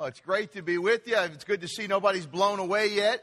it's great to be with you. It's good to see nobody's blown away yet.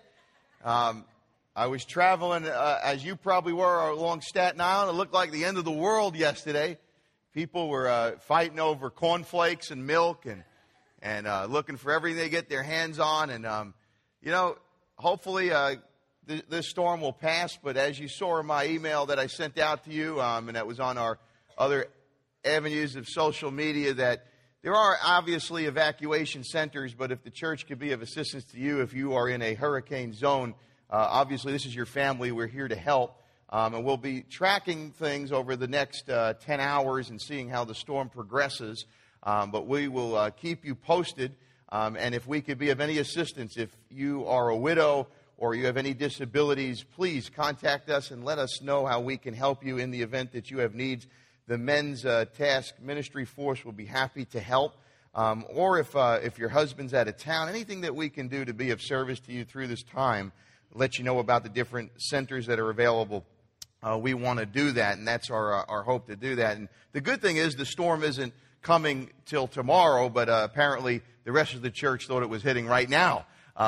I was traveling, as you probably were, along Staten Island. It looked like the end of the world yesterday. People were fighting over cornflakes and milk and looking for everything they get their hands on. And, hopefully this storm will pass. But as you saw in my email that I sent out to you, and that was on our other avenues of social media, that there are obviously evacuation centers, but if the church could be of assistance to you, if you are in a hurricane zone, obviously this is your family. We're here to help. And we'll be tracking things over the next 10 hours and seeing how the storm progresses. But we will keep you posted. And if we could be of any assistance, if you are a widow or you have any disabilities, please contact us and let us know how we can help you in the event that you have needs. The Men's Task Ministry Force will be happy to help. Or if your husband's out of town, anything that we can do to be of service to you through this time, let you know about the different centers that are available. We want to do that, and that's our hope to do that. And the good thing is the storm isn't coming till tomorrow, but apparently the rest of the church thought it was hitting right now.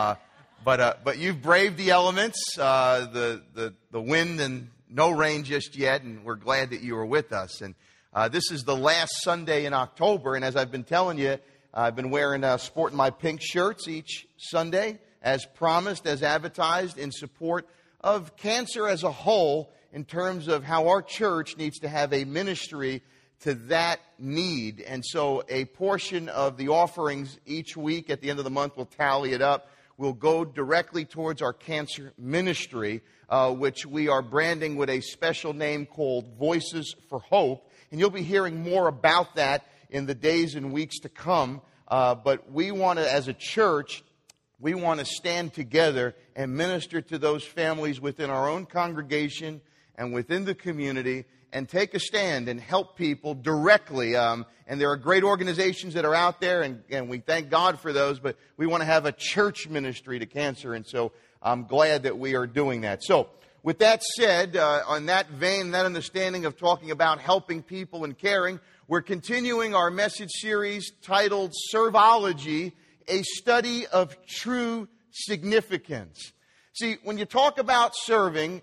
But you've braved the elements, the wind, and no rain just yet, and we're glad that you are with us. And this is the last Sunday in October, and as I've been telling you, I've been sporting my pink shirts each Sunday, as promised, as advertised, in support of cancer as a whole, in terms of how our church needs to have a ministry to that need. And so a portion of the offerings each week at the end of the month, we'll tally it up, will go directly towards our cancer ministry, which we are branding with a special name called Voices for Hope. And you'll be hearing more about that in the days and weeks to come. But we want to, as a church, we want to stand together and minister to those families within our own congregation and within the community, and take a stand and help people directly. And there are great organizations that are out there, and we thank God for those, but we want to have a church ministry to cancer, and so I'm glad that we are doing that. So, with that said, on that vein, that understanding of talking about helping people and caring, we're continuing our message series titled Servology, a study of true significance. See, when you talk about serving,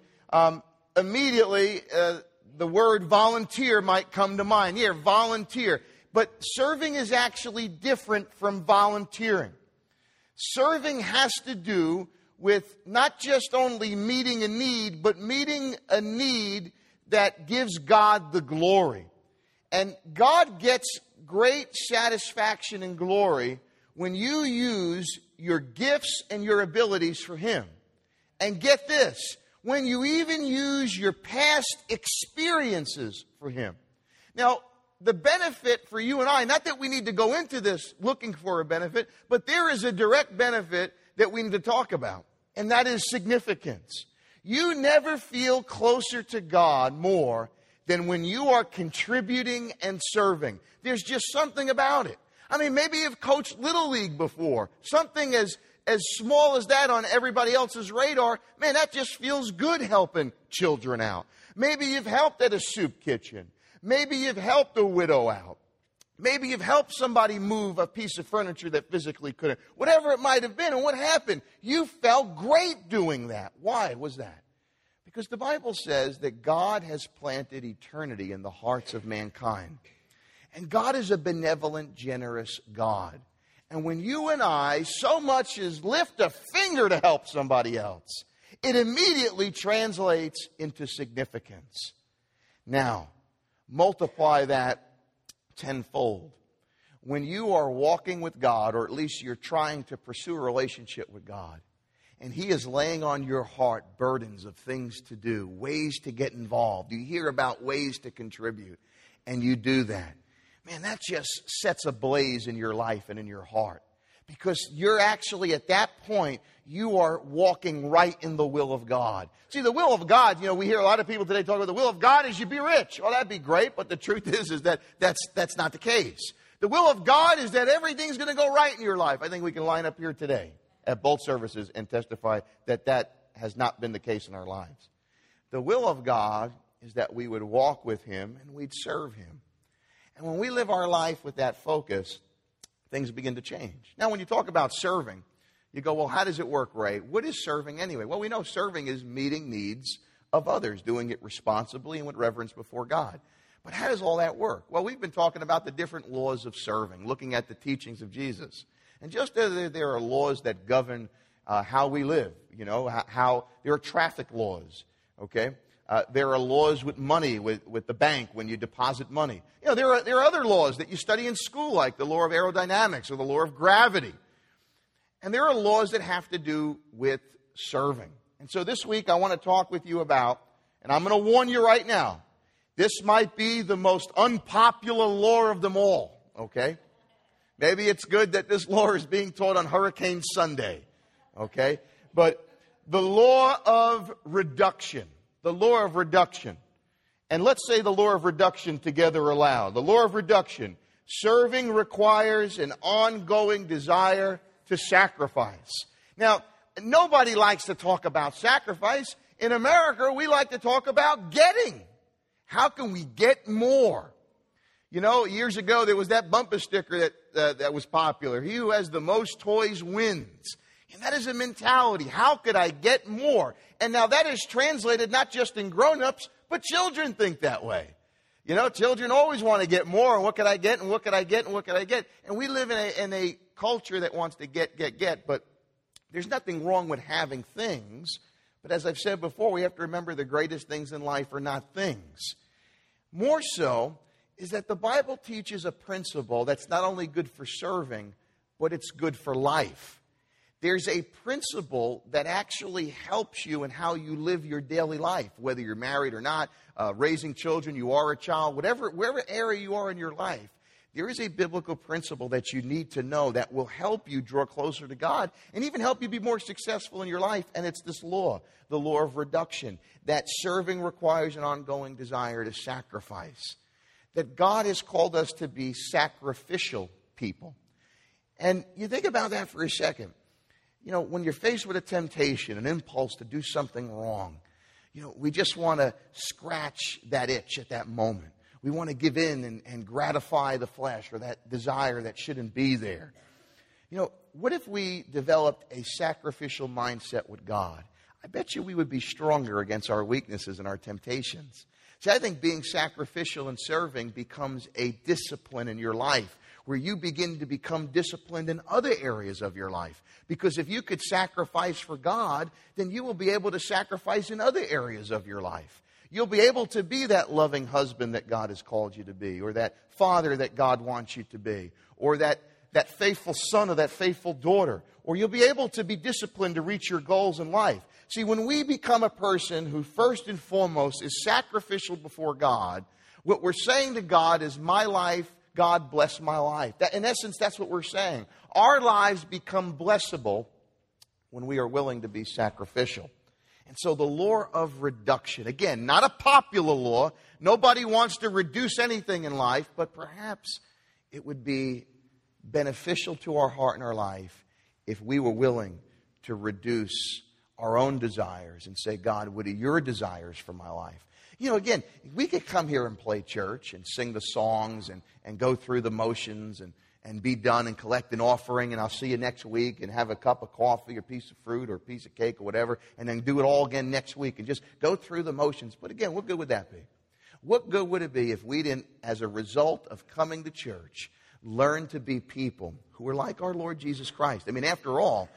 immediately the word volunteer might come to mind. Yeah, volunteer. But serving is actually different from volunteering. Serving has to do with not just only meeting a need, but meeting a need that gives God the glory. And God gets great satisfaction and glory when you use your gifts and your abilities for Him. And get this, when you even use your past experiences for Him. Now, the benefit for you and I, not that we need to go into this looking for a benefit, but there is a direct benefit that we need to talk about, and that is significance. You never feel closer to God more than when you are contributing and serving. There's just something about it. I mean, maybe you've coached Little League before. Something as small as that on everybody else's radar, man, that just feels good helping children out. Maybe you've helped at a soup kitchen. Maybe you've helped a widow out. Maybe you've helped somebody move a piece of furniture that physically couldn't. Whatever it might have been. And what happened? You felt great doing that. Why was that? Because the Bible says that God has planted eternity in the hearts of mankind. And God is a benevolent, generous God. And when you and I so much as lift a finger to help somebody else, it immediately translates into significance. Now, multiply that tenfold. When you are walking with God, or at least you're trying to pursue a relationship with God, and He is laying on your heart burdens of things to do, ways to get involved, you hear about ways to contribute, and you do that. Man, that just sets a blaze in your life and in your heart. Because you're actually at that point, you are walking right in the will of God. See, the will of God, we hear a lot of people today talk about the will of God is you be rich. Well, that'd be great, but the truth is that that's not the case. The will of God is that everything's going to go right in your life. I think we can line up here today at both services and testify that that has not been the case in our lives. The will of God is that we would walk with Him and we'd serve Him. And when we live our life with that focus, things begin to change. Now, when you talk about serving, you go, well, how does it work, Ray? What is serving anyway? Well, we know serving is meeting needs of others, doing it responsibly and with reverence before God. But how does all that work? Well, we've been talking about the different laws of serving, looking at the teachings of Jesus. And just as there are laws that govern how we live, how there are traffic laws, okay? There are laws with money, with the bank when you deposit money. There are other laws that you study in school, like the law of aerodynamics or the law of gravity. And there are laws that have to do with serving. And so this week I want to talk with you about, and I'm going to warn you right now, this might be the most unpopular law of them all, okay? Maybe it's good that this law is being taught on Hurricane Sunday, okay? But the law of reduction, the law of reduction. And let's say the law of reduction together aloud. The law of reduction. Serving requires an ongoing desire to sacrifice. Now, nobody likes to talk about sacrifice. In America, we like to talk about getting. How can we get more? Years ago, there was that bumper sticker that was popular. He who has the most toys wins. And that is a mentality. How could I get more? And now that is translated not just in grown-ups, but children think that way. Children always want to get more. And what could I get? And what could I get? And what could I get? And we live in a culture that wants to get. But there's nothing wrong with having things. But as I've said before, we have to remember the greatest things in life are not things. More so is that the Bible teaches a principle that's not only good for serving, but it's good for life. There's a principle that actually helps you in how you live your daily life, whether you're married or not, raising children, you are a child, wherever area you are in your life. There is a biblical principle that you need to know that will help you draw closer to God and even help you be more successful in your life. And it's this law, the law of reduction, that serving requires an ongoing desire to sacrifice. That God has called us to be sacrificial people. And you think about that for a second. When you're faced with a temptation, an impulse to do something wrong, we just want to scratch that itch at that moment. We want to give in and gratify the flesh or that desire that shouldn't be there. What if we developed a sacrificial mindset with God? I bet you we would be stronger against our weaknesses and our temptations. See, I think being sacrificial and serving becomes a discipline in your life, where you begin to become disciplined in other areas of your life. Because if you could sacrifice for God, then you will be able to sacrifice in other areas of your life. You'll be able to be that loving husband that God has called you to be, or that father that God wants you to be, or that faithful son or that faithful daughter. Or you'll be able to be disciplined to reach your goals in life. See, when we become a person who first and foremost is sacrificial before God, what we're saying to God is, my life, God bless my life. In essence, that's what we're saying. Our lives become blessable when we are willing to be sacrificial. And so the law of reduction, again, not a popular law. Nobody wants to reduce anything in life, but perhaps it would be beneficial to our heart and our life if we were willing to reduce our own desires and say, God, what are your desires for my life? Again, we could come here and play church and sing the songs and go through the motions and be done and collect an offering, and I'll see you next week, and have a cup of coffee or piece of fruit or a piece of cake or whatever, and then do it all again next week and just go through the motions. But again, what good would that be? What good would it be if we didn't, as a result of coming to church, learn to be people who are like our Lord Jesus Christ? I mean, after all,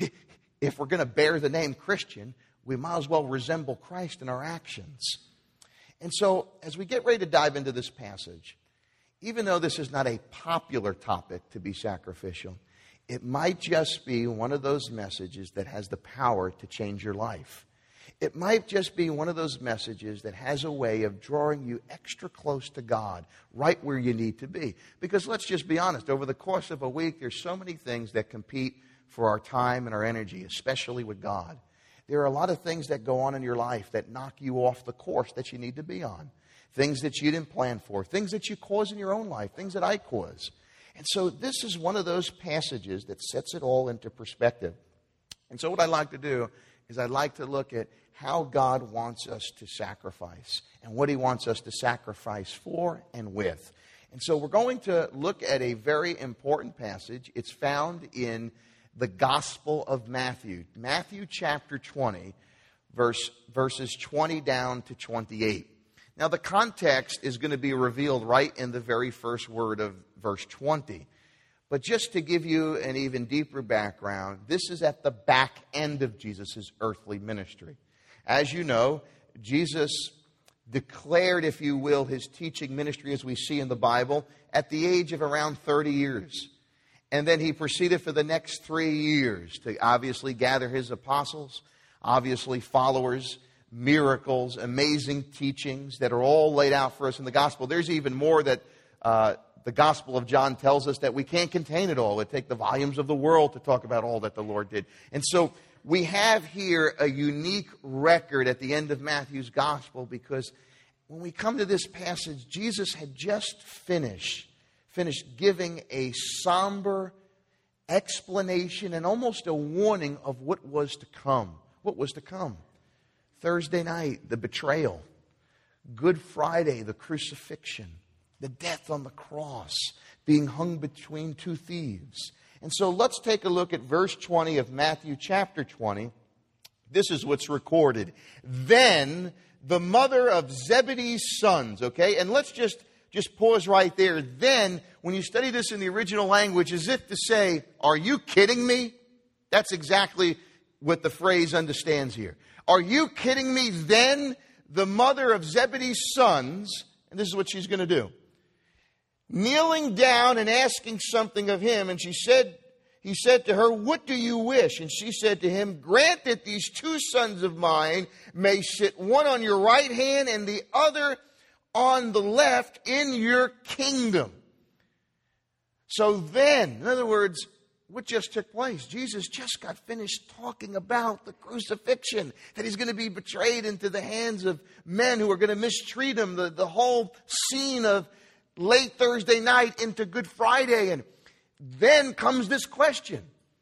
if we're going to bear the name Christian, we might as well resemble Christ in our actions. And so, as we get ready to dive into this passage, even though this is not a popular topic to be sacrificial, it might just be one of those messages that has the power to change your life. It might just be one of those messages that has a way of drawing you extra close to God, right where you need to be. Because let's just be honest, over the course of a week, there's so many things that compete for our time and our energy, especially with God. There are a lot of things that go on in your life that knock you off the course that you need to be on. Things that you didn't plan for, things that you cause in your own life, things that I cause. And so this is one of those passages that sets it all into perspective. And so what I'd like to do is I'd like to look at how God wants us to sacrifice and what He wants us to sacrifice for and with. And so we're going to look at a very important passage. It's found in the Gospel of Matthew. Matthew chapter 20, verses 20 down to 28. Now the context is going to be revealed right in the very first word of verse 20. But just to give you an even deeper background, this is at the back end of Jesus' earthly ministry. As you know, Jesus declared, if you will, his teaching ministry as we see in the Bible at the age of around 30 years. And then he proceeded for the next 3 years to obviously gather his apostles, obviously followers, miracles, amazing teachings that are all laid out for us in the gospel. There's even more that the Gospel of John tells us that we can't contain it all. It would take the volumes of the world to talk about all that the Lord did. And so we have here a unique record at the end of Matthew's gospel, because when we come to this passage, Jesus had just finished giving a somber explanation and almost a warning of what was to come. What was to come? Thursday night, the betrayal. Good Friday, the crucifixion. The death on the cross, being hung between two thieves. And so let's take a look at verse 20 of Matthew chapter 20. This is what's recorded. Then the mother of Zebedee's sons, okay? And let's just pause right there. Then, when you study this in the original language, as if to say, are you kidding me? That's exactly what the phrase understands here. Are you kidding me? Then the mother of Zebedee's sons, and this is what she's going to do. Kneeling down and asking something of him, and he said to her, what do you wish? And she said to him, grant that these two sons of mine may sit one on your right hand and the other on the left in your kingdom. So then, in other words, what just took place? Jesus just got finished talking about the crucifixion, that he's going to be betrayed into the hands of men who are going to mistreat him, the whole scene of late Thursday night into Good Friday. And then comes this question.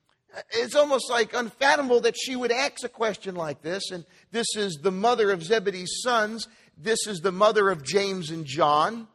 It's almost like unfathomable that she would ask a question like this. And this is the mother of Zebedee's sons. This is the mother of James and John,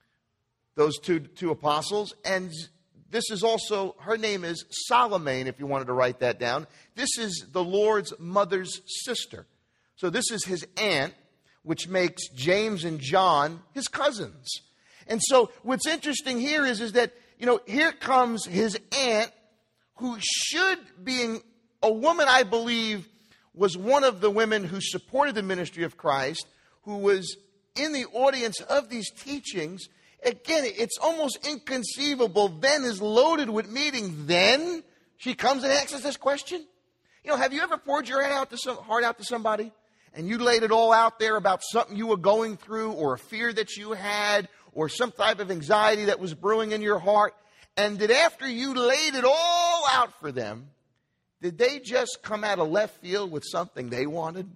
those two apostles. And this is also, her name is Salome, if you wanted to write that down. This is the Lord's mother's sister. So this is his aunt, which makes James and John his cousins. And so what's interesting here is that, here comes his aunt, who should, being a woman, I believe, was one of the women who supported the ministry of Christ, who was in the audience of these teachings. Again, it's almost inconceivable. Then is loaded with meaning. Then she comes and asks us this question. Have you ever poured your heart out to somebody, and you laid it all out there about something you were going through, or a fear that you had, or some type of anxiety that was brewing in your heart, and that after you laid it all out for them, did they just come out of left field with something they wanted?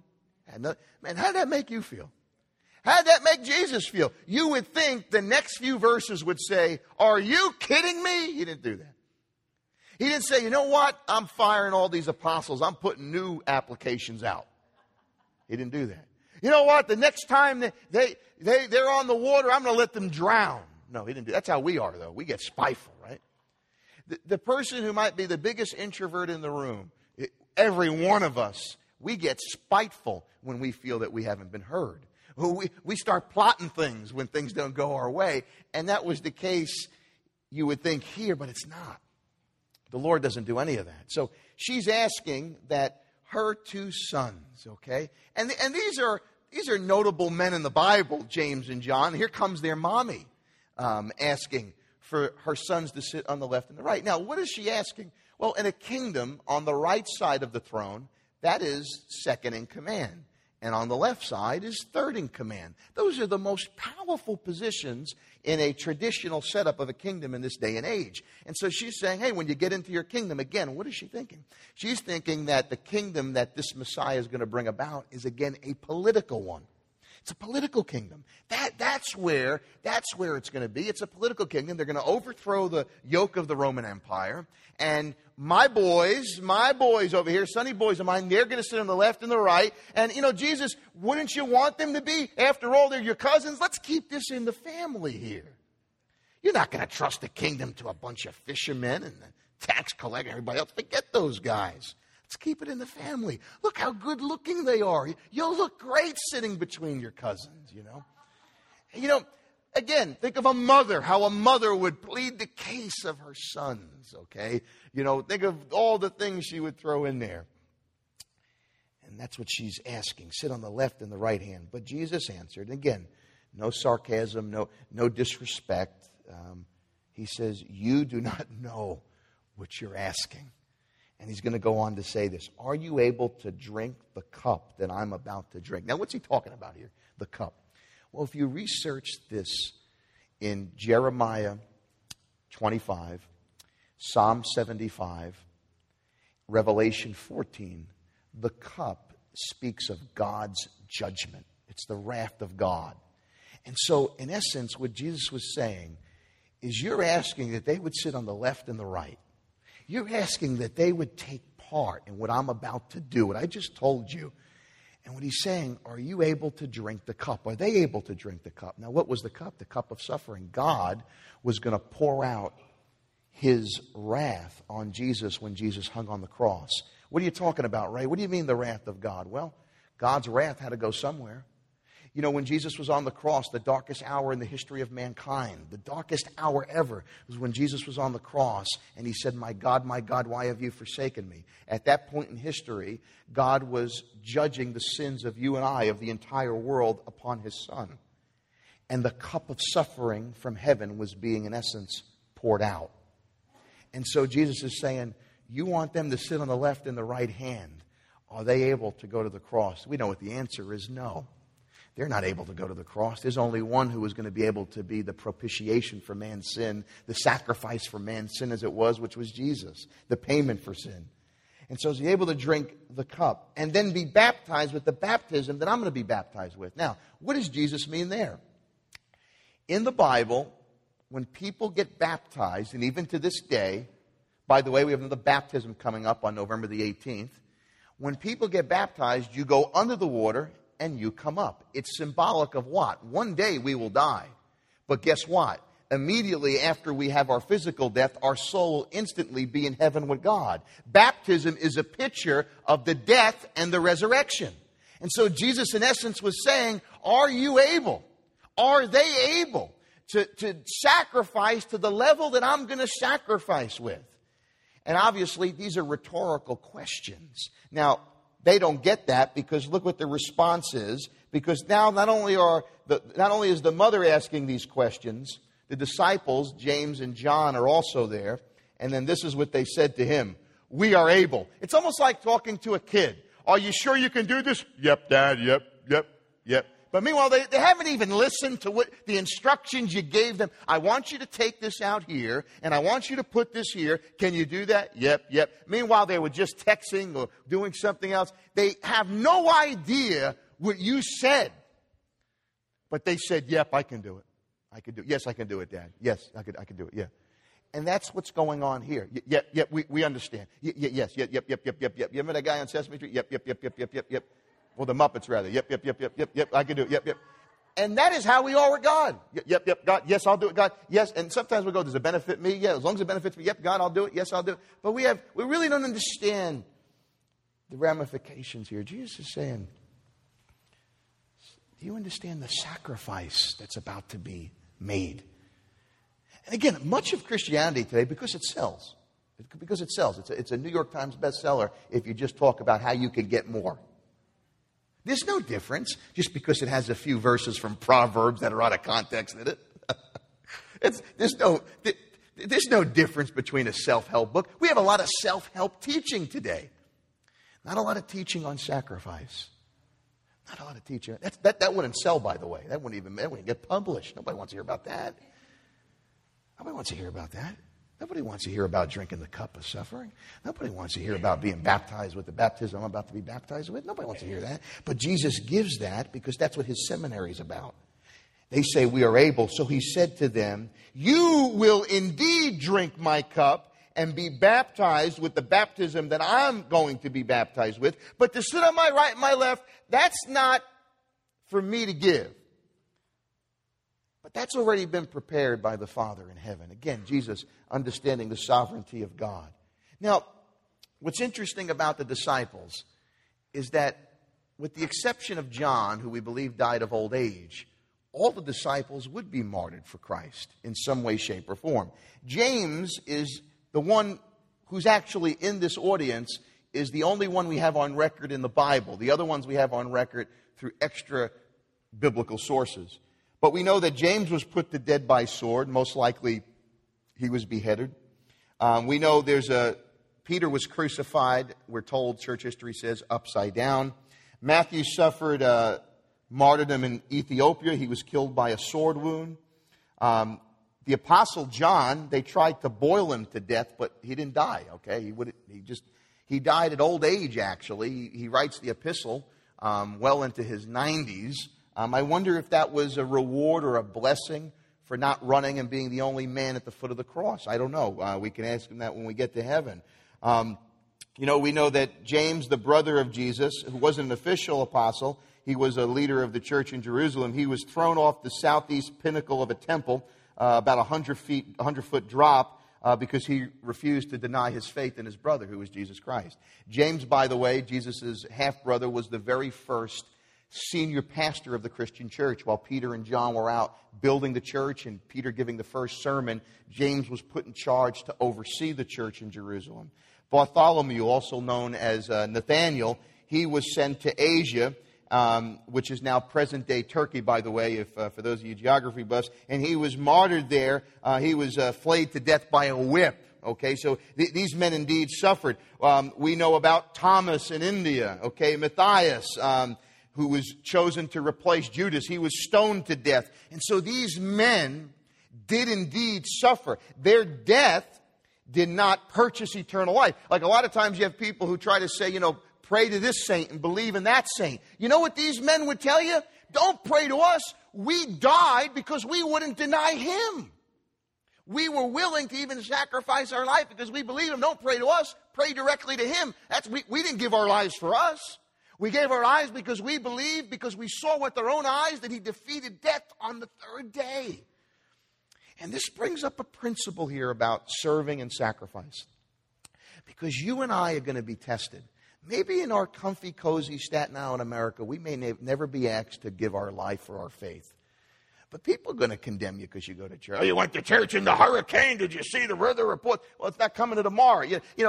Man, how did that make you feel? How did that make Jesus feel? You would think the next few verses would say, are you kidding me? He didn't do that. He didn't say, you know what? I'm firing all these apostles. I'm putting new applications out. He didn't do that. You know what? The next time they're on the water, I'm going to let them drown. No, he didn't do that. That's how we are, though. We get spiteful, right? The person who might be the biggest introvert in the room, every one of us, we get spiteful when we feel that we haven't been heard. We start plotting things when things don't go our way. And that was the case, you would think, here, but it's not. The Lord doesn't do any of that. So she's asking that her two sons, okay? And these are notable men in the Bible, James and John. Here comes their mommy asking for her sons to sit on the left and the right. Now, what is she asking? Well, in a kingdom, on the right side of the throne, that is second in command. And on the left side is third in command. Those are the most powerful positions in a traditional setup of a kingdom in this day and age. And so she's saying, hey, when you get into your kingdom, again, what is she thinking? She's thinking that the kingdom that this Messiah is going to bring about is, again, a political one. It's a political kingdom. That's where it's going to be. It's a political kingdom. They're going to overthrow the yoke of the Roman Empire. And my boys over here, sonny boys of mine, they're going to sit on the left and the right. And, Jesus, wouldn't you want them to be? After all, they're your cousins. Let's keep this in the family here. You're not going to trust the kingdom to a bunch of fishermen and the tax collector, everybody else. Forget those guys. Let's keep it in the family. Look how good looking they are. You'll look great sitting between your cousins, Again, think of a mother, how a mother would plead the case of her sons, okay? Think of all the things she would throw in there. And that's what she's asking. Sit on the left and the right hand. But Jesus answered, and again, no sarcasm, no disrespect. He says, you do not know what you're asking. And he's going to go on to say this. Are you able to drink the cup that I'm about to drink? Now, what's he talking about here? The cup. Well, if you research this in Jeremiah 25, Psalm 75, Revelation 14, the cup speaks of God's judgment. It's the wrath of God. And so, in essence, what Jesus was saying is you're asking that they would sit on the left and the right. You're asking that they would take part in what I'm about to do, what I just told you. And what he's saying, are you able to drink the cup? Are they able to drink the cup? Now, what was the cup? The cup of suffering. God was going to pour out his wrath on Jesus when Jesus hung on the cross. What are you talking about, Ray? What do you mean the wrath of God? Well, God's wrath had to go somewhere. When Jesus was on the cross, the darkest hour in the history of mankind, the darkest hour ever, was when Jesus was on the cross and he said, my God, why have you forsaken me? At that point in history, God was judging the sins of you and I, of the entire world, upon his Son. And the cup of suffering from heaven was being, in essence, poured out. And so Jesus is saying, you want them to sit on the left and the right hand. Are they able to go to the cross? We know what the answer is, no. They're not able to go to the cross. There's only one who is going to be able to be the propitiation for man's sin, the sacrifice for man's sin as it was, which was Jesus, the payment for sin. And so is he able to drink the cup and then be baptized with the baptism that I'm going to be baptized with. Now, what does Jesus mean there? In the Bible, when people get baptized, and even to this day, by the way, we have another baptism coming up on November the 18th. When people get baptized, you go under the water and you come up. It's symbolic of what? One day we will die. But guess what? Immediately after we have our physical death, our soul will instantly be in heaven with God. Baptism is a picture of the death and the resurrection. And so Jesus, in essence, was saying, are you able? Are they able to sacrifice to the level that I'm going to sacrifice with? And obviously, these are rhetorical questions. Now, they don't get that because look what the response is. Because now not only is the mother asking these questions, the disciples, James and John, are also there. And then this is what they said to him. We are able. It's almost like talking to a kid. Are you sure you can do this? Yep, Dad. Yep. But meanwhile, they haven't even listened to what the instructions you gave them. I want you to take this out here, and I want you to put this here. Can you do that? Yep. Meanwhile, they were just texting or doing something else. They have no idea what you said. But they said, yep, I can do it. Yes, I can do it, Dad. Yes, I can do it, yeah. And that's what's going on here. Yep, we understand. Yes, yep. You remember that guy on Sesame Street? Yep. Well, the Muppets, rather. Yep, I can do it. Yep. And that is how we are with God. Yep, God. Yes, I'll do it, God. Yes, and sometimes we go, does it benefit me? Yeah, as long as it benefits me. Yep, God, I'll do it. Yes, I'll do it. But we really don't understand the ramifications here. Jesus is saying, do you understand the sacrifice that's about to be made? And again, much of Christianity today, because it sells. It's a New York Times bestseller if you just talk about how you can get more. There's no difference just because it has a few verses from Proverbs that are out of context in it. There's no difference between a self-help book. We have a lot of self-help teaching today. Not a lot of teaching on sacrifice. Not a lot of teaching. That wouldn't sell, by the way. That wouldn't get published. Nobody wants to hear about that. Nobody wants to hear about that. Nobody wants to hear about drinking the cup of suffering. Nobody wants to hear about being baptized with the baptism I'm about to be baptized with. Nobody wants to hear that. But Jesus gives that because that's what his seminary is about. They say we are able. So he said to them, you will indeed drink my cup and be baptized with the baptism that I'm going to be baptized with. But to sit on my right and my left, that's not for me to give. But that's already been prepared by the Father in heaven. Again, Jesus understanding the sovereignty of God. Now, what's interesting about the disciples is that with the exception of John, who we believe died of old age, all the disciples would be martyred for Christ in some way, shape, or form. James is the one who's actually in this audience, is the only one we have on record in the Bible. The other ones we have on record through extra biblical sources. But we know that James was put to death by sword. Most likely he was beheaded. We know Peter was crucified, we're told, church history says, upside down. Matthew suffered martyrdom in Ethiopia. He was killed by a sword wound. The Apostle John, they tried to boil him to death, but he didn't die, okay? He died at old age, actually. He writes the epistle well into his 90s. I wonder if that was a reward or a blessing for not running and being the only man at the foot of the cross. I don't know. We can ask him that when we get to heaven. We know that James, the brother of Jesus, who wasn't an official apostle, he was a leader of the church in Jerusalem. He was thrown off the southeast pinnacle of a temple, about 100-foot drop, because he refused to deny his faith in his brother, who was Jesus Christ. James, by the way, Jesus' half-brother, was the very first senior pastor of the Christian church. While Peter and John were out building the church and Peter giving the first sermon, James was put in charge to oversee the church in Jerusalem. Bartholomew, also known as Nathaniel, he was sent to Asia, which is now present-day Turkey, by the way, for those of you geography buffs, and he was martyred there. He was flayed to death by a whip. Okay, so these men indeed suffered. We know about Thomas in India, okay, Matthias, who was chosen to replace Judas. He was stoned to death. And so these men did indeed suffer. Their death did not purchase eternal life. Like a lot of times you have people who try to say, pray to this saint and believe in that saint. You know what these men would tell you? Don't pray to us. We died because we wouldn't deny him. We were willing to even sacrifice our life because we believe him. Don't pray to us. Pray directly to him. We didn't give our lives for us. We gave our lives because we believed, because we saw with our own eyes that he defeated death on the third day. And this brings up a principle here about serving and sacrifice. Because you and I are going to be tested. Maybe in our comfy, cozy Staten Island, America, we may never be asked to give our life for our faith. But people are going to condemn you because you go to church. Oh, you went to church in the hurricane. Did you see the weather report? Well, it's not coming to tomorrow.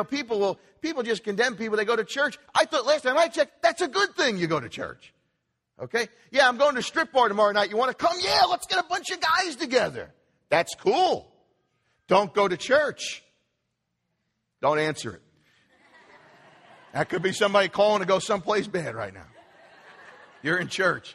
People just condemn people. They go to church. I thought last time I checked, that's a good thing you go to church. Okay? Yeah, I'm going to strip bar tomorrow night. You want to come? Yeah, let's get a bunch of guys together. That's cool. Don't go to church. Don't answer it. That could be somebody calling to go someplace bad right now. You're in church.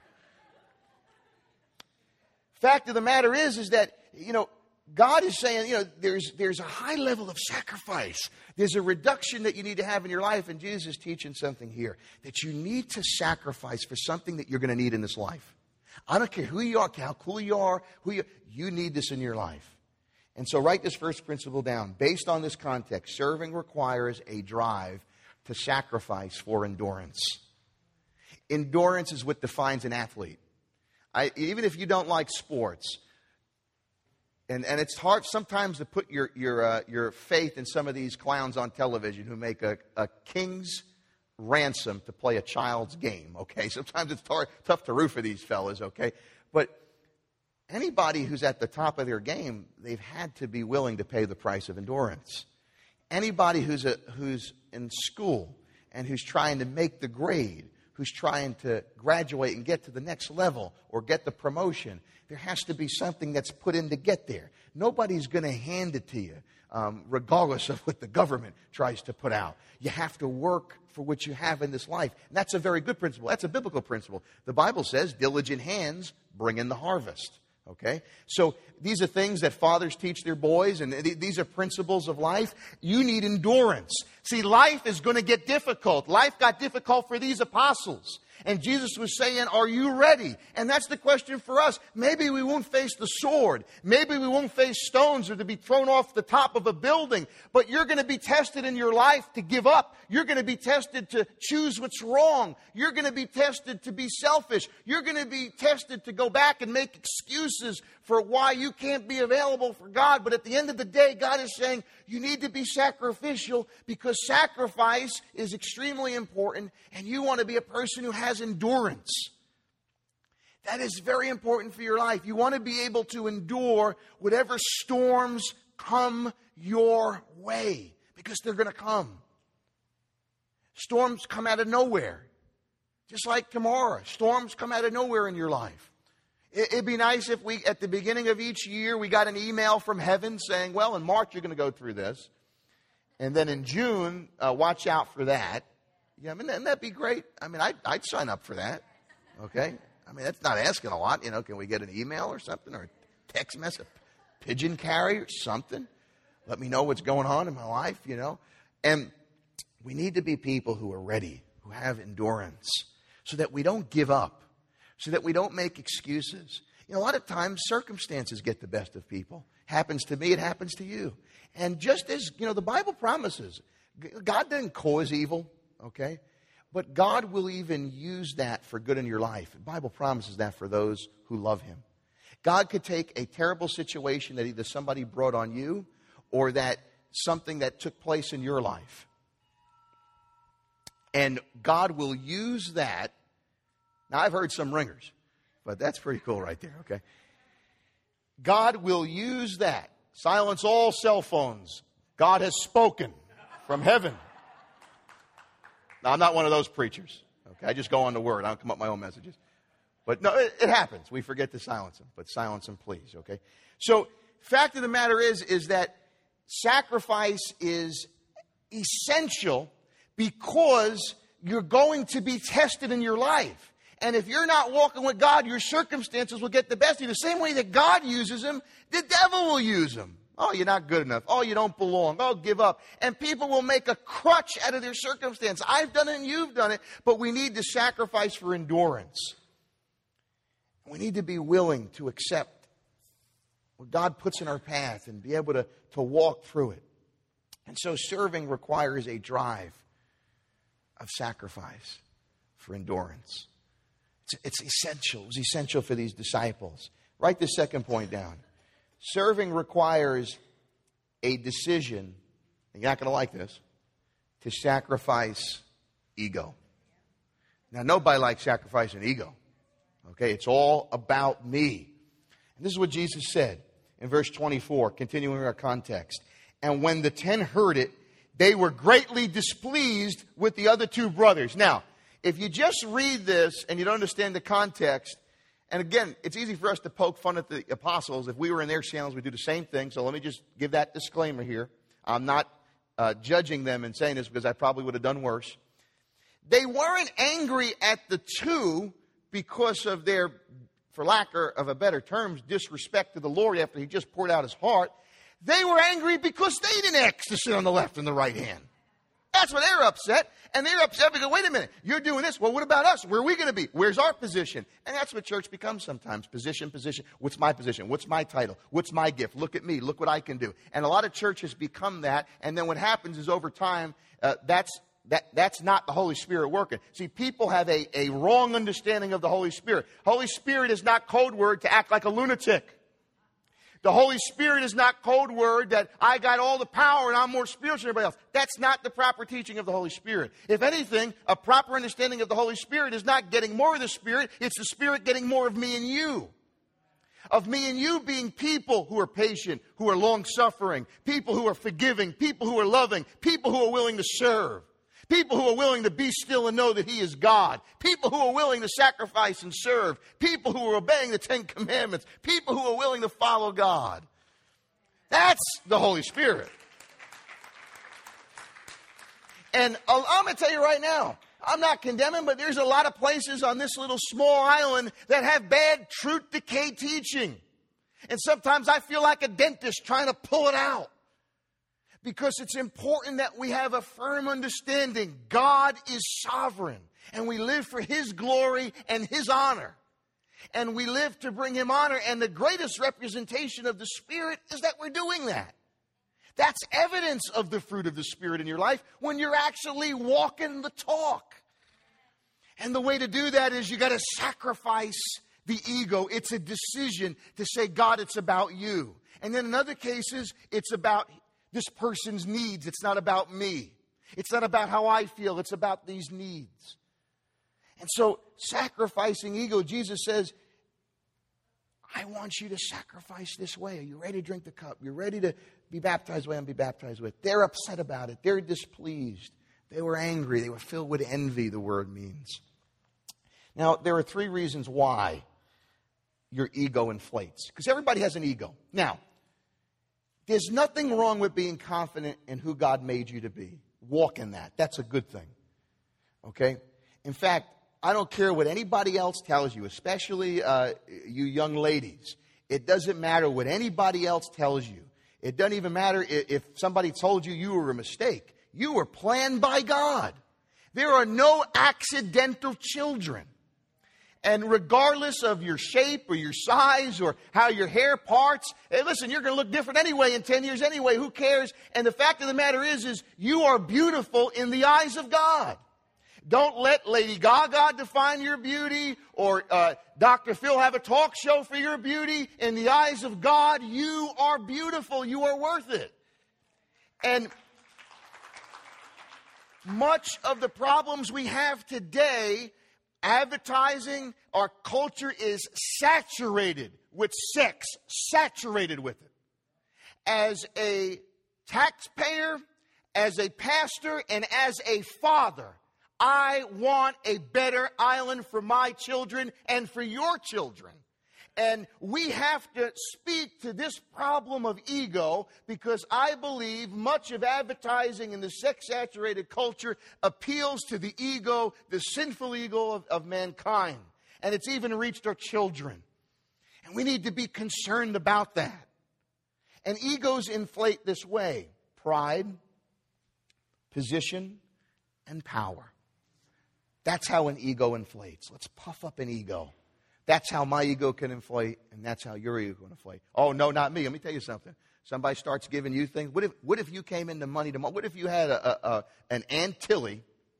Fact of the matter is that, God is saying, there's a high level of sacrifice. There's a reduction that you need to have in your life. And Jesus is teaching something here, that you need to sacrifice for something that you're going to need in this life. I don't care who you are, how cool you are, you need this in your life. And so write this first principle down. Based on this context, serving requires a drive to sacrifice for endurance. Endurance is what defines an athlete. Even if you don't like sports, and it's hard sometimes to put your faith in some of these clowns on television who make a king's ransom to play a child's game, okay? Sometimes it's tough to root for these fellas, okay? But anybody who's at the top of their game, they've had to be willing to pay the price of endurance. Anybody who's in school and who's trying to make the grade, who's trying to graduate and get to the next level or get the promotion, there has to be something that's put in to get there. Nobody's going to hand it to you, regardless of what the government tries to put out. You have to work for what you have in this life. And that's a very good principle. That's a biblical principle. The Bible says, diligent hands bring in the harvest. Okay? So these are things that fathers teach their boys, and these are principles of life. You need endurance. See, life is going to get difficult. Life got difficult for these apostles. And Jesus was saying, are you ready? And that's the question for us. Maybe we won't face the sword. Maybe we won't face stones or to be thrown off the top of a building. But you're going to be tested in your life to give up. You're going to be tested to choose what's wrong. You're going to be tested to be selfish. You're going to be tested to go back and make excuses for why you can't be available for God. But at the end of the day, God is saying you need to be sacrificial, because sacrifice is extremely important, and you want to be a person who has endurance. That is very important for your life. You want to be able to endure whatever storms come your way, because they're going to come. Storms come out of nowhere. Just like tomorrow, storms come out of nowhere in your life. It'd be nice if we, at the beginning of each year, we got an email from heaven saying, well, in March you're going to go through this. And then in June, watch out for that. Yeah, I mean, wouldn't that be great? I mean, I'd sign up for that. Okay? I mean, that's not asking a lot. You know, can we get an email or something, or a text message, a pigeon carrier or something? Let me know what's going on in my life, you know. And we need to be people who are ready, who have endurance, so that we don't give up, so that we don't make excuses. You know, a lot of times circumstances get the best of people. Happens to me, it happens to you. And just as, you know, the Bible promises, God didn't cause evil, okay? But God will even use that for good in your life. The Bible promises that for those who love Him. God could take a terrible situation that either somebody brought on you, or that something that took place in your life, and God will use that. Now, I've heard some ringers, but that's pretty cool right there, okay? God will use that. Silence all cell phones. God has spoken from heaven. Now, I'm not one of those preachers, okay? I just go on the word. I don't come up with my own messages. But no, it happens. We forget to silence them, but silence them, please, okay? So, fact of the matter is that sacrifice is essential, because you're going to be tested in your life. And if you're not walking with God, your circumstances will get the best of you. The same way that God uses them, the devil will use them. Oh, you're not good enough. Oh, you don't belong. Oh, give up. And people will make a crutch out of their circumstance. I've done it and you've done it. But we need to sacrifice for endurance. We need to be willing to accept what God puts in our path and be able to walk through it. And so serving requires a drive of sacrifice for endurance. It's essential. It was essential for these disciples. Write the second point down. Serving requires a decision, and you're not going to like this, to sacrifice ego. Now, nobody likes sacrificing ego. Okay, it's all about me. And this is what Jesus said in verse 24, continuing our context. And when the 10 heard it, they were greatly displeased with the other 2 brothers. Now, if you just read this and you don't understand the context, and again, it's easy for us to poke fun at the apostles. If we were in their channels, we'd do the same thing. So let me just give that disclaimer here. I'm not judging them and saying this, because I probably would have done worse. They weren't angry at the 2 because of their, for lack of a better term, disrespect to the Lord after He just poured out His heart. They were angry because they didn't ask to sit on the left and the right hand. That's why they're upset. And they're upset because, wait a minute, you're doing this. Well, what about us? Where are we going to be? Where's our position? And that's what church becomes sometimes. Position. What's my position? What's my title? What's my gift? Look at me. Look what I can do. And a lot of churches become that. And then what happens is, over time, that's not the Holy Spirit working. See, people have a wrong understanding of the Holy Spirit. Holy Spirit is not code word to act like a lunatic. The Holy Spirit is not code word that I got all the power and I'm more spiritual than everybody else. That's not the proper teaching of the Holy Spirit. If anything, a proper understanding of the Holy Spirit is not getting more of the Spirit. It's the Spirit getting more of me and you. Of me and you being people who are patient, who are long-suffering, people who are forgiving, people who are loving, people who are willing to serve. People who are willing to be still and know that He is God. People who are willing to sacrifice and serve. People who are obeying the 10 Commandments. People who are willing to follow God. That's the Holy Spirit. And I'm going to tell you right now, I'm not condemning, but there's a lot of places on this little small island that have bad truth decay teaching. And sometimes I feel like a dentist trying to pull it out. Because it's important that we have a firm understanding. God is sovereign. And we live for His glory and His honor. And we live to bring Him honor. And the greatest representation of the Spirit is that we're doing that. That's evidence of the fruit of the Spirit in your life when you're actually walking the talk. And the way to do that is you got to sacrifice the ego. It's a decision to say, God, it's about you. And then in other cases, it's about this person's needs. It's not about me. It's not about how I feel. It's about these needs. And so sacrificing ego, Jesus says, I want you to sacrifice this way. Are you ready to drink the cup? You're ready to be baptized the way I'm be baptized with. They're upset about it. They're displeased. They were angry. They were filled with envy, the word means. Now, there are 3 reasons why your ego inflates. Because everybody has an ego. Now, there's nothing wrong with being confident in who God made you to be. Walk in that. That's a good thing. Okay? In fact, I don't care what anybody else tells you, especially you young ladies. It doesn't matter what anybody else tells you. It doesn't even matter if somebody told you were a mistake. You were planned by God. There are no accidental children. And regardless of your shape or your size or how your hair parts, hey, listen, you're going to look different anyway in 10 years anyway. Who cares? And the fact of the matter is you are beautiful in the eyes of God. Don't let Lady Gaga define your beauty or Dr. Phil have a talk show for your beauty. In the eyes of God, you are beautiful. You are worth it. And much of the problems we have today, advertising, our culture is saturated with sex, saturated with it. As a taxpayer, as a pastor, and as a father, I want a better island for my children and for your children. And we have to speak to this problem of ego because I believe much of advertising in the sex-saturated culture appeals to the ego, the sinful ego of mankind. And it's even reached our children. And we need to be concerned about that. And egos inflate this way: pride, position, and power. That's how an ego inflates. Let's puff up an ego. That's how my ego can inflate, and that's how your ego can inflate. Oh, no, not me. Let me tell you something. Somebody starts giving you things. What if you came into money tomorrow? What if you had an Aunt Tilly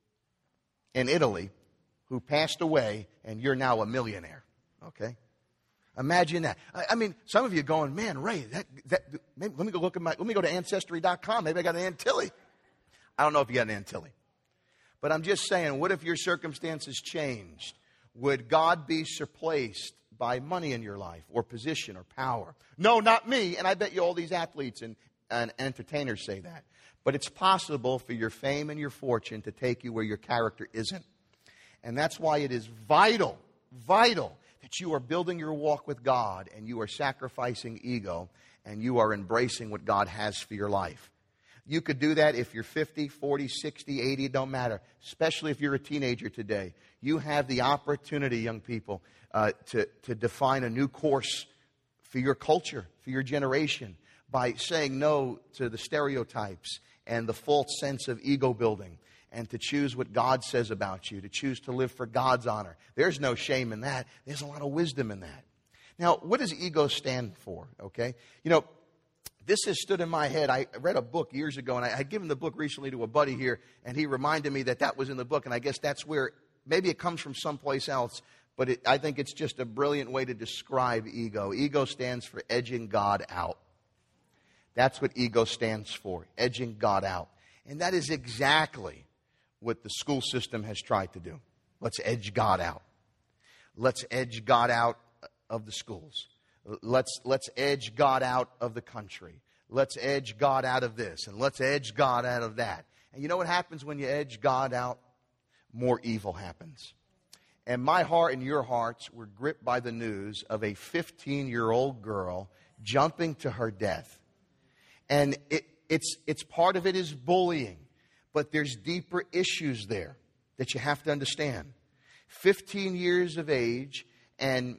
in Italy who passed away, and you're now a millionaire? Okay? Imagine that. I mean, some of you are going, man, Ray, maybe, let me go to Ancestry.com. Maybe I got an Aunt Tilly. I don't know if you got an Aunt Tilly. But I'm just saying, what if your circumstances changed? Would God be surplaced by money in your life or position or power? No, not me. And I bet you all these athletes and entertainers say that. But it's possible for your fame and your fortune to take you where your character isn't. And that's why it is vital that you are building your walk with God and you are sacrificing ego and you are embracing what God has for your life. You could do that if you're 50, 40, 60, 80, it don't matter. Especially if you're a teenager today. You have the opportunity, young people, to define a new course for your culture, for your generation, by saying no to the stereotypes and the false sense of ego building, and to choose what God says about you, to choose to live for God's honor. There's no shame in that. There's a lot of wisdom in that. Now, what does ego stand for? Okay? You know, this has stood in my head. I read a book years ago, and I had given the book recently to a buddy here, and he reminded me that was in the book, and I guess that's where, maybe it comes from someplace else, but I think it's just a brilliant way to describe ego. Ego stands for edging God out. That's what ego stands for, edging God out. And that is exactly what the school system has tried to do. Let's edge God out. Let's edge God out of the schools. Let's edge God out of the country. Let's edge God out of this, and let's edge God out of that. And you know what happens when you edge God out? More evil happens. And my heart and your hearts were gripped by the news of a 15-year-old girl jumping to her death. And it's part of it is bullying, but there's deeper issues there that you have to understand. 15 years of age and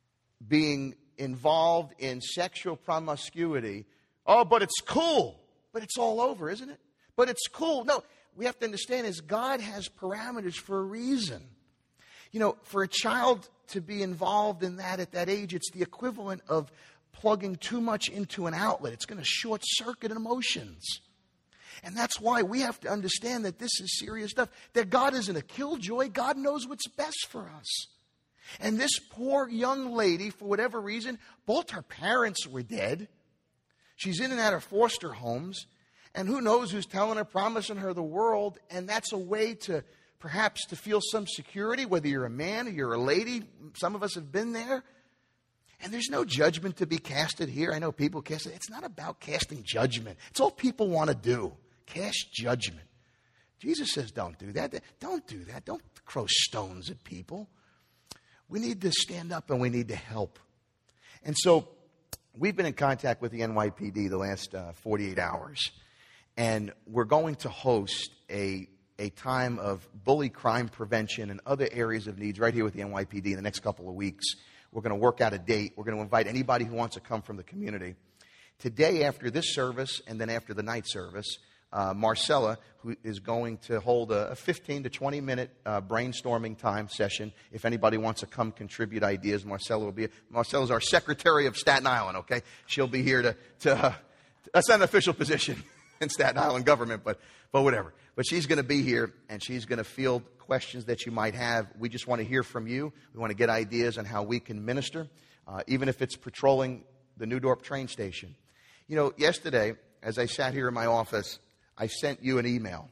being involved in sexual promiscuity. Oh, but it's cool. but it's all over, isn't it? But it's cool. No, we have to understand is God has parameters for a reason. You know, for a child to be involved in that at that age, it's the equivalent of plugging too much into an outlet. It's going to short circuit emotions. And that's why we have to understand that this is serious stuff. That God isn't a killjoy. God knows what's best for us. And this poor young lady, for whatever reason, both her parents were dead. She's in and out of foster homes. And who knows who's telling her, promising her the world. And that's a way to perhaps to feel some security, whether you're a man or you're a lady. Some of us have been there. And there's no judgment to be casted here. I know people cast it. It's not about casting judgment. It's all people want to do. Cast judgment. Jesus says don't do that. Don't do that. Don't throw stones at people. We need to stand up and we need to help. And so we've been in contact with the NYPD the last 48 hours. And we're going to host a time of bully crime prevention and other areas of needs right here with the NYPD in the next couple of weeks. We're going to work out a date. We're going to invite anybody who wants to come from the community. Today, after this service and then after the night service, Marcella, who is going to hold a 15 to 20 minute brainstorming time session. If anybody wants to come contribute ideas, Marcella's our Secretary of Staten Island, okay? She'll be here to that's not an official position in Staten Island government, but whatever. But she's going to be here, and she's going to field questions that you might have. We just want to hear from you. We want to get ideas on how we can minister, even if it's patrolling the New Dorp train station. You know, yesterday, as I sat here in my office, I sent you an email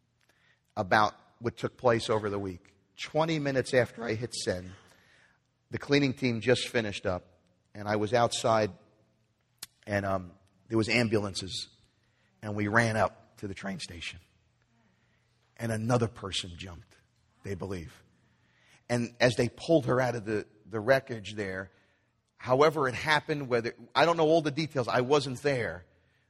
about what took place over the week. 20 minutes after I hit send, the cleaning team just finished up, and I was outside, and there was ambulances, and we ran up to the train station. And another person jumped, they believe. And as they pulled her out of the wreckage there, however it happened, I don't know all the details, I wasn't there,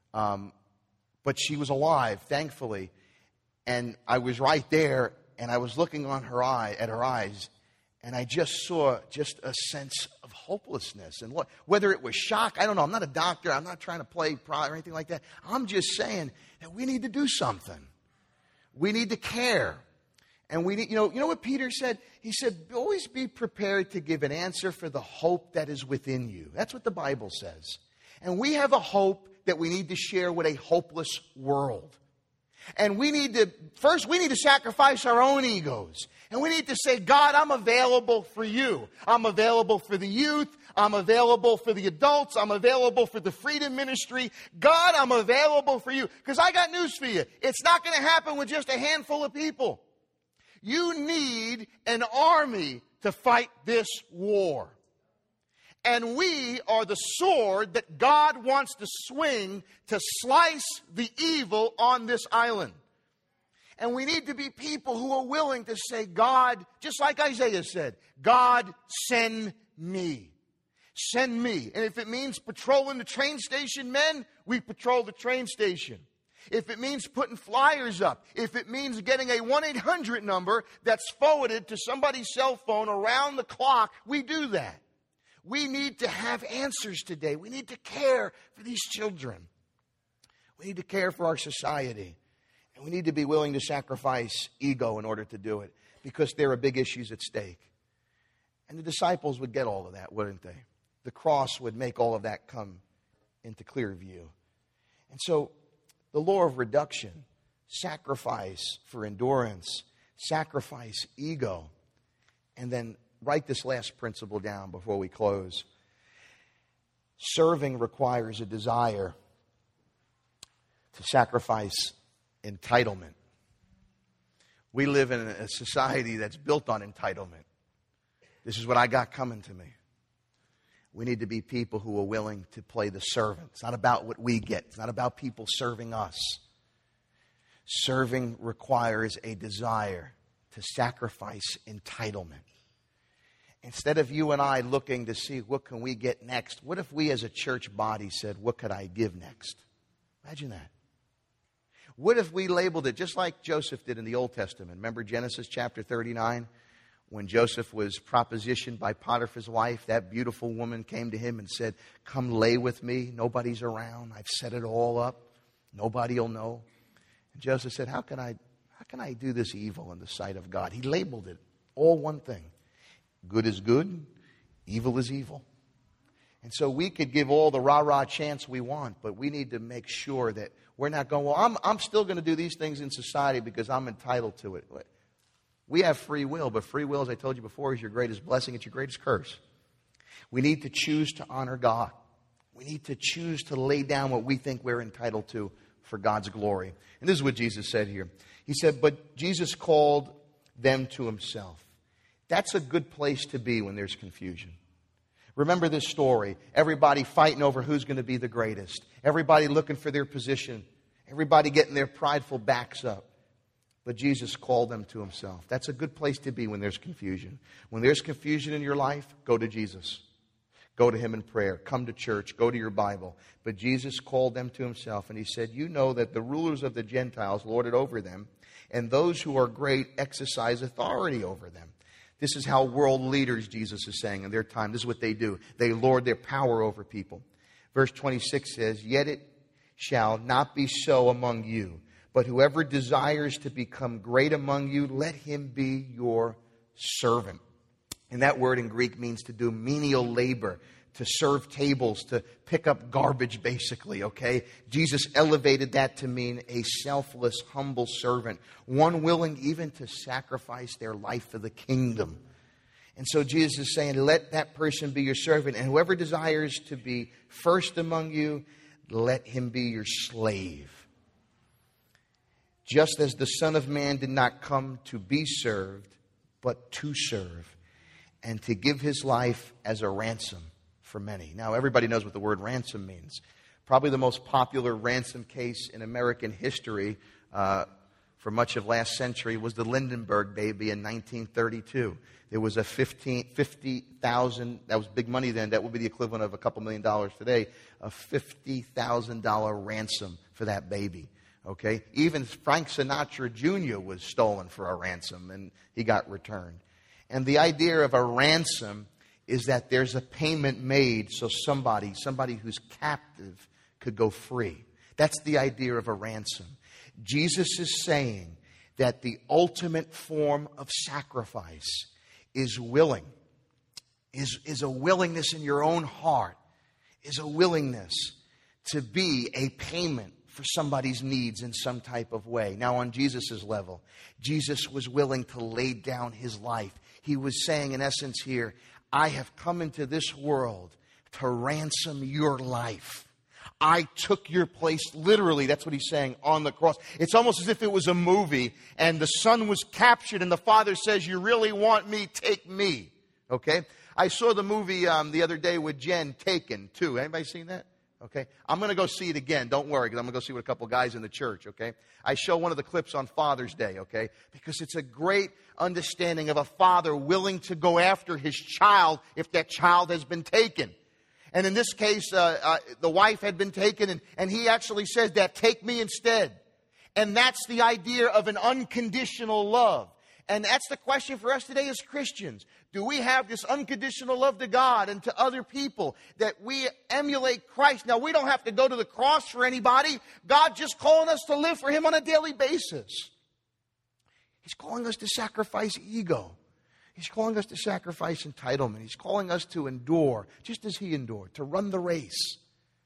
but she was alive, thankfully. And I was right there, and I was looking at her eyes, and I just saw just a sense of hopelessness. And whether it was shock, I don't know. I'm not a doctor. I'm not trying to play or anything like that. I'm just saying that we need to do something. We need to care. And we need, you know what Peter said? He said, always be prepared to give an answer for the hope that is within you. That's what the Bible says. And we have a hope that we need to share with a hopeless world. And we need to sacrifice our own egos. And we need to say, God, I'm available for you. I'm available for the youth. I'm available for the adults. I'm available for the freedom ministry. God, I'm available for you. Because I got news for you. It's not going to happen with just a handful of people. You need an army to fight this war. And we are the sword that God wants to swing to slice the evil on this island. And we need to be people who are willing to say, God, just like Isaiah said, God, send me. Send me. And if it means patrolling the train station, men, we patrol the train station. If it means putting flyers up, if it means getting a 1-800 number that's forwarded to somebody's cell phone around the clock, we do that. We need to have answers today. We need to care for these children. We need to care for our society. And we need to be willing to sacrifice ego in order to do it, because there are big issues at stake. And the disciples would get all of that, wouldn't they? The cross would make all of that come into clear view. And so the law of reduction, sacrifice for endurance, sacrifice ego, and then write this last principle down before we close. Serving requires a desire to sacrifice entitlement. We live in a society that's built on entitlement. This is what I got coming to me. We need to be people who are willing to play the servant. It's not about what we get. It's not about people serving us. Serving requires a desire to sacrifice entitlement. Instead of you and I looking to see what can we get next, what if we as a church body said, what could I give next? Imagine that. What if we labeled it just like Joseph did in the Old Testament? Remember Genesis chapter 39? When Joseph was propositioned by Potiphar's wife, that beautiful woman came to him and said, come lay with me. Nobody's around. I've set it all up. Nobody will know. And Joseph said, how can I do this evil in the sight of God? He labeled it all one thing. Good is good, evil is evil. And so we could give all the rah-rah chants we want, but we need to make sure that we're not going, well, I'm still going to do these things in society because I'm entitled to it. We have free will, but free will, as I told you before, is your greatest blessing. It's your greatest curse. We need to choose to honor God. We need to choose to lay down what we think we're entitled to for God's glory. And this is what Jesus said here. He said, but Jesus called them to himself. That's a good place to be when there's confusion. Remember this story. Everybody fighting over who's going to be the greatest. Everybody looking for their position. Everybody getting their prideful backs up. But Jesus called them to himself. That's a good place to be when there's confusion. When there's confusion in your life, go to Jesus. Go to him in prayer. Come to church. Go to your Bible. But Jesus called them to himself, and he said, you know that the rulers of the Gentiles lord it over them, and those who are great exercise authority over them. This is how world leaders, Jesus is saying, in their time, this is what they do. They lord their power over people. Verse 26 says, yet it shall not be so among you, but whoever desires to become great among you, let him be your servant. And that word in Greek means to do menial labor, to serve tables, to pick up garbage, basically, okay? Jesus elevated that to mean a selfless, humble servant, one willing even to sacrifice their life for the kingdom. And so Jesus is saying, let that person be your servant, and whoever desires to be first among you, let him be your slave. Just as the Son of Man did not come to be served, but to serve, and to give his life as a ransom for many. Now, everybody knows what the word ransom means. Probably the most popular ransom case in American history for much of last century was the Lindenberg baby in 1932. There was a $50,000, that was big money then, that would be the equivalent of a couple $1 million today, a $50,000 ransom for that baby. Okay? Even Frank Sinatra Jr. was stolen for a ransom, and he got returned. And the idea of a ransom is that there's a payment made so somebody who's captive could go free. That's the idea of a ransom. Jesus is saying that the ultimate form of sacrifice is a willingness in your own heart, is a willingness to be a payment for somebody's needs in some type of way. Now, on Jesus' level, Jesus was willing to lay down his life. He was saying, in essence here, I have come into this world to ransom your life. I took your place, literally, that's what he's saying, on the cross. It's almost as if it was a movie, and the son was captured, and the father says, you really want me? Take me. Okay? I saw the movie the other day with Jen, Taken, too. Anybody seen that? Okay? I'm going to go see it again. Don't worry, because I'm going to go see with a couple guys in the church, okay? I show one of the clips on Father's Day, okay? Because it's a great understanding of a father willing to go after his child if that child has been taken. And in this case, the wife had been taken, and he actually says that, take me instead. And that's the idea of an unconditional love. And that's the question for us today as Christians. Do we have this unconditional love to God and to other people that we emulate Christ? Now, we don't have to go to the cross for anybody. God's just calling us to live for him on a daily basis. He's calling us to sacrifice ego. He's calling us to sacrifice entitlement. He's calling us to endure, just as he endured, to run the race.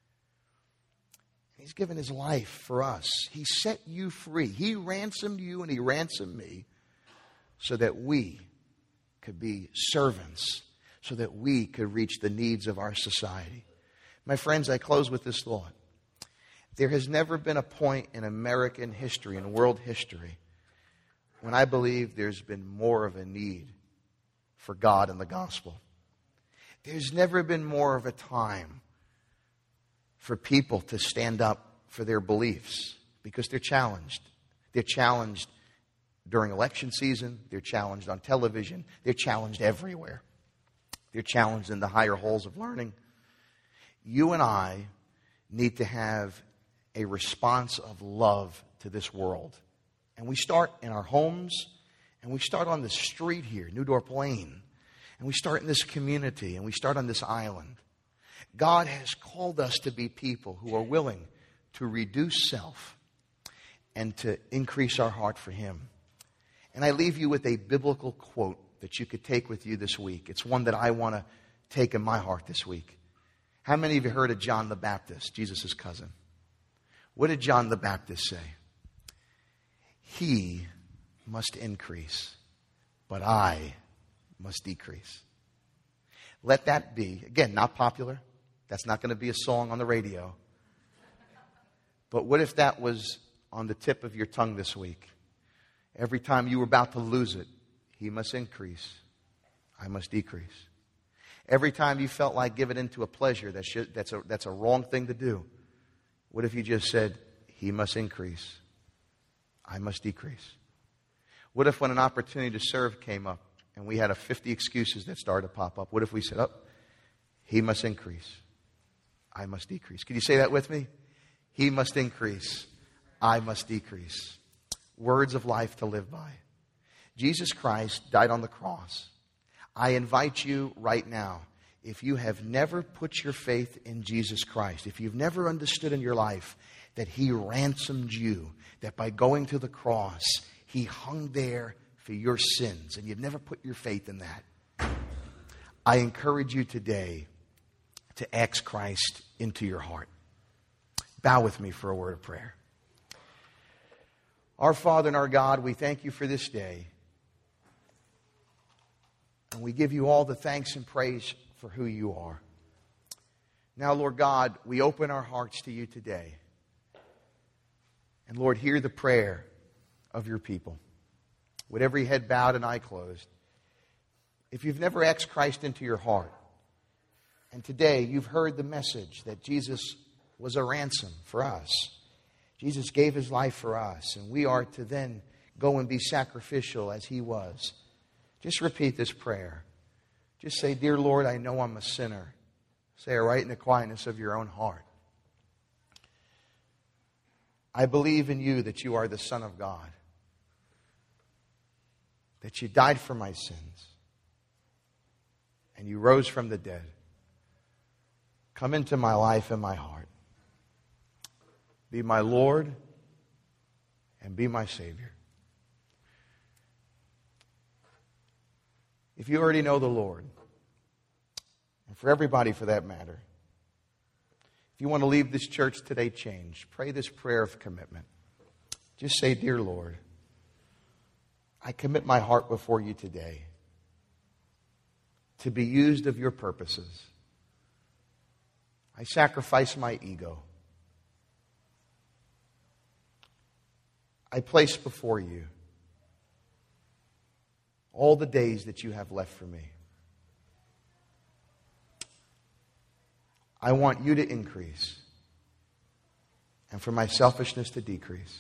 He's given his life for us. He set you free. He ransomed you and he ransomed me so that we could be servants, so that we could reach the needs of our society. My friends, I close with this thought. There has never been a point in American history, in world history, when I believe there's been more of a need for God and the gospel. There's never been more of a time for people to stand up for their beliefs because they're challenged. They're challenged during election season. They're challenged on television. They're challenged everywhere. They're challenged in the higher halls of learning. You and I need to have a response of love to this world. And we start in our homes, and we start on the street here, New Dorp Lane. And we start in this community, and we start on this island. God has called us to be people who are willing to reduce self and to increase our heart for Him. And I leave you with a biblical quote that you could take with you this week. It's one that I want to take in my heart this week. How many of you heard of John the Baptist, Jesus' cousin? What did John the Baptist say? He must increase, but I must decrease. Let that be, again, not popular. That's not going to be a song on the radio. But what if that was on the tip of your tongue this week? Every time you were about to lose it, He must increase, I must decrease. Every time you felt like giving into a pleasure that's a wrong thing to do, what if you just said, He must increase, I must decrease? What if when an opportunity to serve came up and we had 50 excuses that started to pop up, what if we said, He must increase, I must decrease? Can you say that with me? He must increase, I must decrease. Words of life to live by. Jesus Christ died on the cross. I invite you right now, if you have never put your faith in Jesus Christ, if you've never understood in your life that He ransomed you, that by going to the cross, He hung there for your sins, and you've never put your faith in that, I encourage you today to ask Christ into your heart. Bow with me for a word of prayer. Our Father and our God, we thank You for this day. And we give You all the thanks and praise for who You are. Now, Lord God, we open our hearts to You today. And Lord, hear the prayer of Your people. With every head bowed and eye closed. If you've never asked Christ into your heart, and today you've heard the message that Jesus was a ransom for us. Jesus gave His life for us, and we are to then go and be sacrificial as He was. Just repeat this prayer. Just say, Dear Lord, I know I'm a sinner. Say it right in the quietness of your own heart. I believe in You that You are the Son of God. That You died for my sins. And You rose from the dead. Come into my life and my heart. Be my Lord and be my Savior. If you already know the Lord, and for everybody for that matter, if you want to leave this church today changed, pray this prayer of commitment. Just say, Dear Lord, I commit my heart before You today to be used of Your purposes. I sacrifice my ego. I place before You all the days that You have left for me. I want You to increase and for my selfishness to decrease.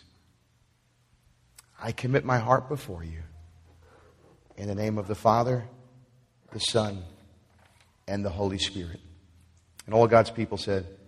I commit my heart before You. In the name of the Father, the Son, and the Holy Spirit. And all God's people said,